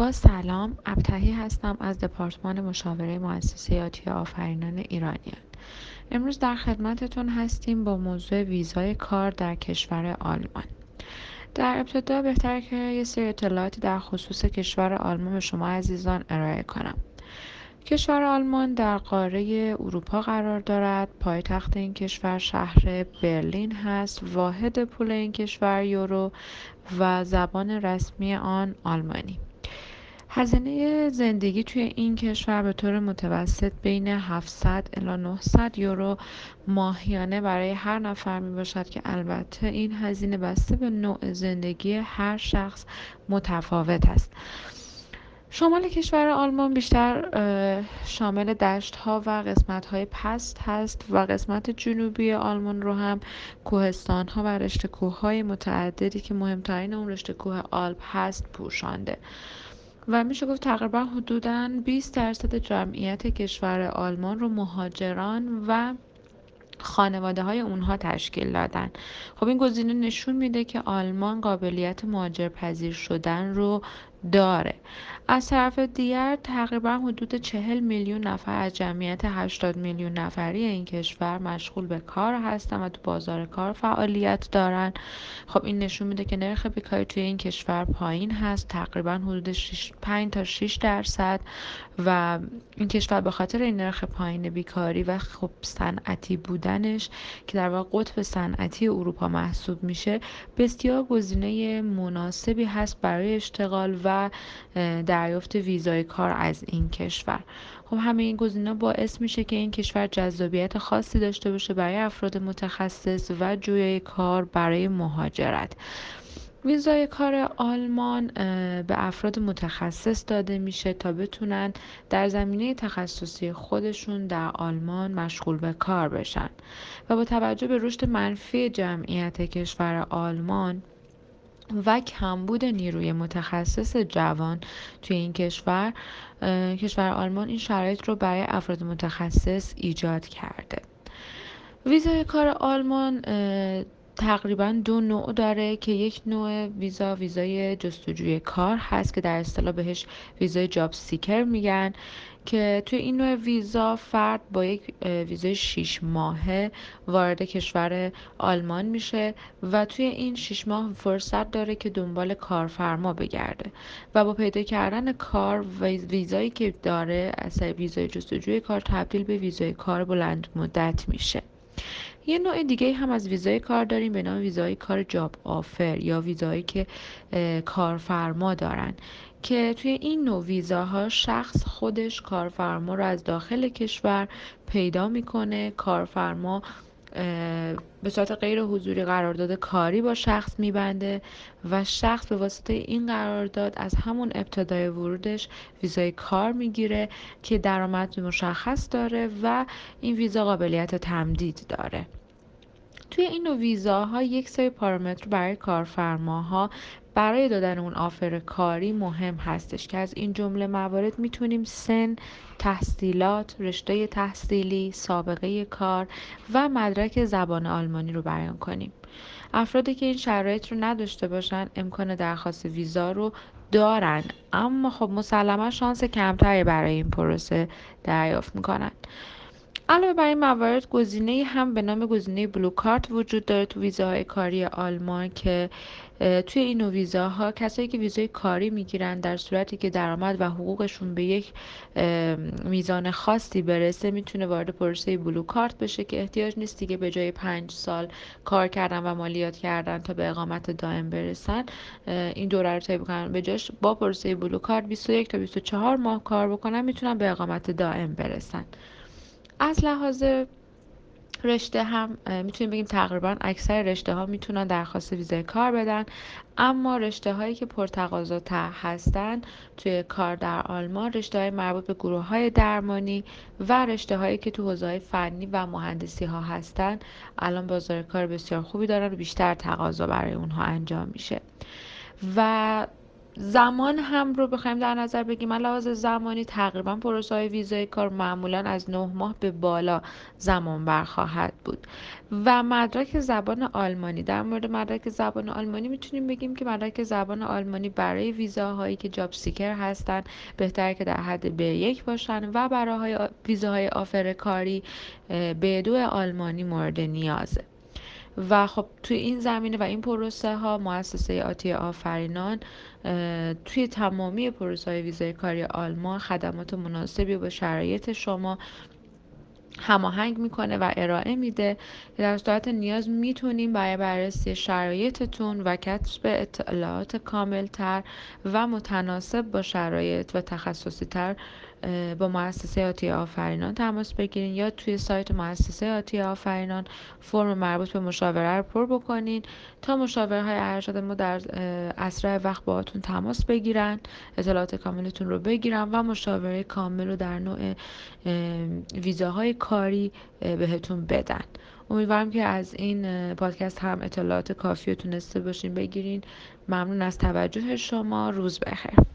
با سلام، ابتهی هستم از دپارتمان مشاوره مؤسسه آفرینان ایرانیان. امروز در خدمتتون هستیم با موضوع ویزای کار در کشور آلمان. در ابتدا بهتره که یه سری اطلاعاتی در خصوص کشور آلمان به شما عزیزان ارائه کنم. کشور آلمان در قاره اروپا قرار دارد. پایتخت این کشور شهر برلین هست. واحد پول این کشور یورو و زبان رسمی آن آلمانی. هزینه زندگی توی این کشور به طور متوسط بین 700 الی 900 یورو ماهیانه برای هر نفر می باشد که البته این هزینه بسته به نوع زندگی هر شخص متفاوت است. شمال کشور آلمان بیشتر شامل دشت ها و قسمت های پست هست و قسمت جنوبی آلمان رو هم کوهستان ها و رشته کوه های متعددی که مهمترین اون رشته کوه آلپ هست پوشانده و میشه گفت تقریبا حدوداً 20% جمعیت کشور آلمان رو مهاجران و خانواده های اونها تشکیل دادن. خب این گزینه نشون میده که آلمان قابلیت مهاجرپذیر شدن رو داره. از طرف دیگر تقریبا حدود 40 میلیون نفر از جمعیت 80 میلیون نفری این کشور مشغول به کار هستن و تو بازار کار فعالیت دارن. خب این نشون میده که نرخ بیکاری توی این کشور پایین هست، تقریبا حدود 5 تا 6% و این کشور به خاطر این نرخ پایین بیکاری و خب صنعتی بودنش که در واقع قطب صنعتی اروپا محسوب میشه بسیار گزینه مناسبی هست برای اشتغال و دریافت ویزای کار از این کشور. خب همه این گزینه‌ها باعث میشه که این کشور جذابیت خاصی داشته باشه برای افراد متخصص و جویای کار برای مهاجرت. ویزای کار آلمان به افراد متخصص داده میشه تا بتونن در زمینه تخصصی خودشون در آلمان مشغول به کار بشن و با توجه به رشد منفی جمعیت کشور آلمان و کمبود نیروی متخصص جوان توی این کشور آلمان این شرایط رو برای افراد متخصص ایجاد کرده. ویزای کار آلمان تقریبا 2 نوع داره که یک نوع ویزای جستجوی کار هست که در اصطلاح بهش ویزای جاب سیکر میگن که توی این نوع ویزا فرد با یک ویزای 6 ماهه وارد کشور آلمان میشه و توی این 6 ماه فرصت داره که دنبال کارفرما بگرده و با پیدا کردن کار ویزایی که داره از ویزای جستجوی کار تبدیل به ویزای کار بلند مدت میشه. یه نوع دیگه هم از ویزای کار داریم به نام ویزای کار جاب آفر یا ویزایی که کارفرما دارن که توی این نوع ویزاها شخص خودش کارفرما رو از داخل کشور پیدا میکنه. کارفرما به صورت غیر حضوری قرارداد کاری با شخص میبنده و شخص به واسطه این قرارداد از همون ابتدای ورودش ویزای کار میگیره که درآمد مشخص داره و این ویزا قابلیت تمدید داره. توی این نوع ویزاها یک سری پارامتر برای کارفرماها برای دادن اون آفر کاری مهم هستش که از این جمله موارد میتونیم سن، تحصیلات، رشته تحصیلی، سابقه کار و مدرک زبان آلمانی رو بیان کنیم. افرادی که این شرایط رو نداشته باشن امکان درخواست ویزا رو دارن، اما خب مسلما شانس کمتری برای این پروسه دریافت میکنن. علاوه بر این موارد گزینه هم به نام گزینه بلو کارت وجود داره تو ویزاهای کاری آلمان که توی این نوع ویزاها کسایی که ویزای کاری میگیرن در صورتی که درآمد و حقوقشون به یک میزان خاصی برسه میتونه وارد پروسه بلو کارت بشه که احتیاج نیست دیگه به جای 5 سال کار کردن و مالیات کردن تا به اقامت دائم برسن این دوره رو طی بکنن، به جاش با پروسه بلو کارت 21 تا 24 ماه کار بکنن میتونن به اقامت دائم برسن. از لحاظ رشته هم میتونیم بگیم تقریبا اکثر رشته ها میتونن درخواست ویزای کار بدن، اما رشته هایی که پرتقاضاتر هستن توی کار در آلمان رشته های مربوط به گروه های درمانی و رشته هایی که تو حوزه های فنی و مهندسی ها هستن الان بازار کار بسیار خوبی دارن و بیشتر تقاضا برای اونها انجام میشه و زمان هم رو بخوایم در نظر بگیریم، علاوه زمانی تقریبا پروسه های ویزای کار معمولا از 9 ماه به بالا زمان بر خواهد بود. و مدرک زبان آلمانی، در مورد مدرک زبان آلمانی میتونیم بگیم که مدرک زبان آلمانی برای ویزاهایی که جاب سیکر هستن بهتره که در حد B1 باشن و برای ویزاهای آفر کاری B2 آلمانی مورد نیازه. و خب توی این زمینه و این پروسه ها مؤسسه آتی آفرینان توی تمامی پروسه های ویزای کاری آلمان خدمات مناسبی با شرایط شما هماهنگ میکنه و ارائه میده که در صورت نیاز میتونیم برای بررسی شرایطتون و کسب اطلاعات کاملتر و متناسب با شرایط و تخصصی تر با مؤسسه آتی آفرینان تماس بگیرین یا توی سایت مؤسسه آتی آفرینان فرم مربوط به مشاوره رو پر بکنین تا مشاوره های ارشد ما در اسرع وقت باهاتون تماس بگیرن، اطلاعات کاملتون رو بگیرن و مشاوره کامل رو در نوع ویزاهای کاری بهتون بدن. امیدوارم که از این پادکست هم اطلاعات کافی رو تونسته باشین بگیرین. ممنون از توجه شما. روز بخیر.